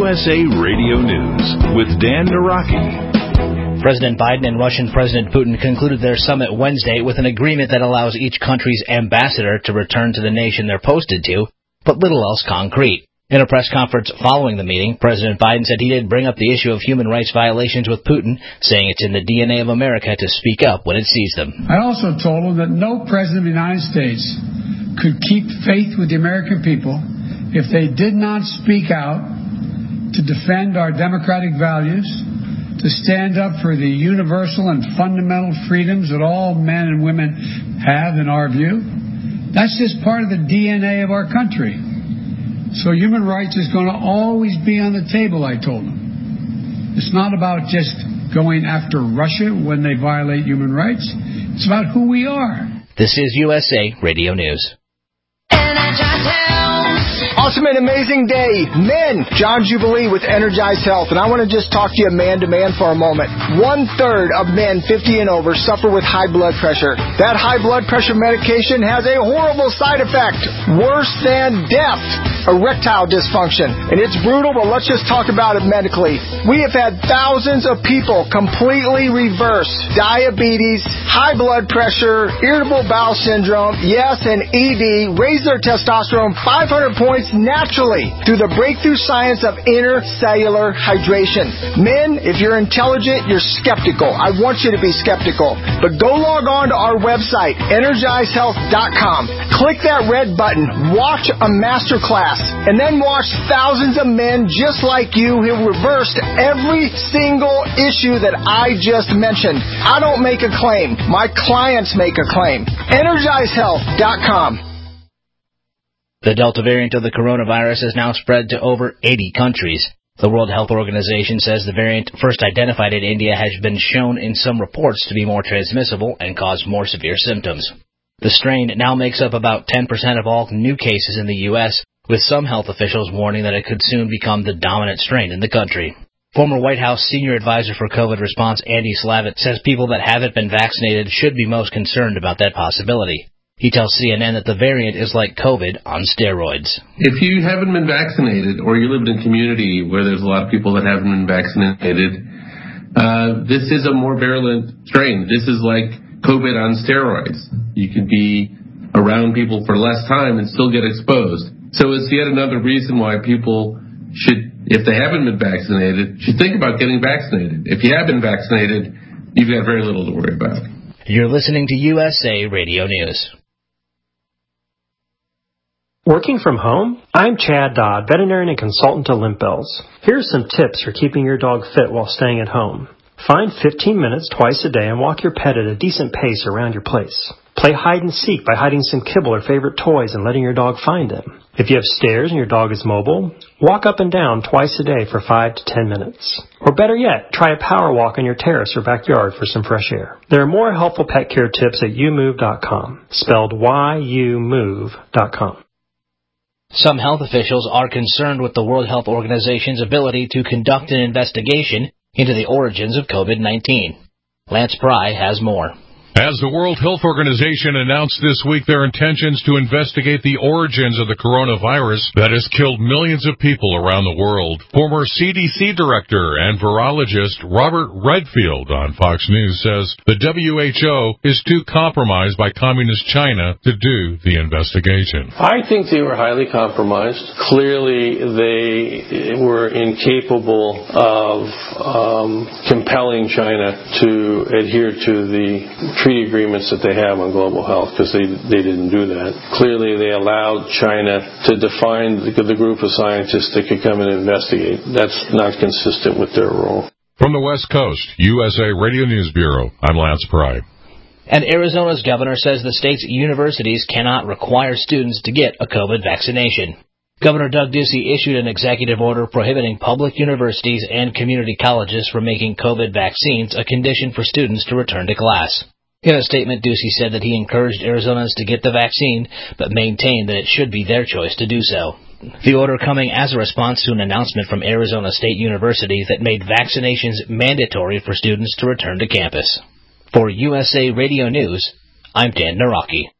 USA Radio News with Dan Naraki. President Biden and Russian President Putin concluded their summit Wednesday with an agreement that allows each country's ambassador to return to the nation they're posted to, but little else concrete. In a press conference following the meeting, President Biden said he did bring up the issue of human rights violations with Putin, saying it's in the DNA of America to speak up when it sees them. I also told him that no president of the United States could keep faith with the American people if they did not speak out to defend our democratic values, to stand up for the universal and fundamental freedoms that all men and women have, in our view. That's just part of the DNA of our country. So human rights is going to always be on the table, I told them. It's not about just going after Russia when they violate human rights. It's about who we are. This is USA Radio News. Awesome and amazing day. Men, John Jubilee with Energized Health. And I want to just talk to you man to man for a moment. 1/3 of men 50 and over suffer with high blood pressure. That high blood pressure medication has a horrible side effect. Worse than death. Erectile dysfunction. And it's brutal, but let's just talk about it medically. We have had thousands of people completely reverse diabetes, high blood pressure, irritable bowel syndrome, yes, and ED, raise their testosterone 500 points naturally through the breakthrough science of intercellular hydration. Men, if you're intelligent, you're skeptical. I want you to be skeptical. But go log on to our website, EnergizedHealth.com. Click that red button, watch a master class, and then watch thousands of men just like you who reversed every single issue that I just mentioned. I don't make a claim. My clients make a claim. EnergizedHealth.com. The Delta variant of the coronavirus has now spread to over 80 countries. The World Health Organization says the variant first identified in India has been shown in some reports to be more transmissible and cause more severe symptoms. The strain now makes up about 10% of all new cases in the U.S., with some health officials warning that it could soon become the dominant strain in the country. Former White House senior advisor for COVID response Andy Slavitt says people that haven't been vaccinated should be most concerned about that possibility. He tells CNN that the variant is like COVID on steroids. If you haven't been vaccinated or you live in a community where there's a lot of people that haven't been vaccinated, this is a more virulent strain. This is like COVID on steroids. You can be around people for less time and still get exposed. So it's yet another reason why people should, if they haven't been vaccinated, should think about getting vaccinated. If you have been vaccinated, you've got very little to worry about. You're listening to USA Radio News. Working from home? I'm Chad Dodd, veterinarian and consultant to Limp Bells. Here's some tips for keeping your dog fit while staying at home. Find 15 minutes twice a day and walk your pet at a decent pace around your place. Play hide and seek by hiding some kibble or favorite toys and letting your dog find them. If you have stairs and your dog is mobile, walk up and down twice a day for 5 to 10 minutes. Or better yet, try a power walk on your terrace or backyard for some fresh air. There are more helpful pet care tips at youmove.com, spelled youmove.com. Some health officials are concerned with the World Health Organization's ability to conduct an investigation into the origins of COVID-19. Lance Pry has more. As the World Health Organization announced this week their intentions to investigate the origins of the coronavirus that has killed millions of people around the world, former CDC director and virologist Robert Redfield on Fox News says the WHO is too compromised by communist China to do the investigation. I think they were highly compromised. Clearly, they were incapable of compelling China to adhere to the treaty agreements that they have on global health, because they didn't do that. Clearly, they allowed China to define the group of scientists that could come and investigate. That's not consistent with their role. From the West Coast, USA Radio News Bureau, I'm Lance Pry. And Arizona's governor says the state's universities cannot require students to get a COVID vaccination. Governor Doug Ducey issued an executive order prohibiting public universities and community colleges from making COVID vaccines a condition for students to return to class. In a statement, Ducey said that he encouraged Arizonans to get the vaccine, but maintained that it should be their choice to do so. The order coming as a response to an announcement from Arizona State University that made vaccinations mandatory for students to return to campus. For USA Radio News, I'm Dan Naraki.